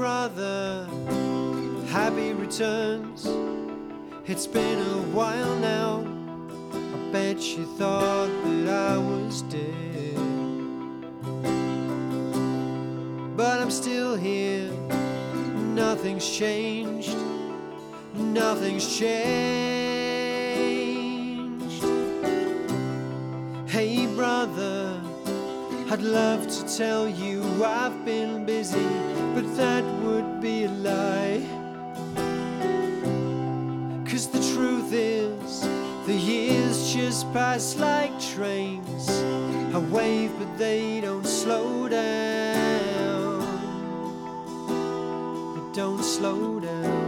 brother, happy returns. It's been a while now. I bet you thought that I was dead, but I'm still here. Nothing's changed. Nothing's changed. Hey brother, I'd love to tell you I've been busy, but that would be a lie. 'Cause the truth is, the years just pass like trains. I wave but they don't slow down. They don't slow down.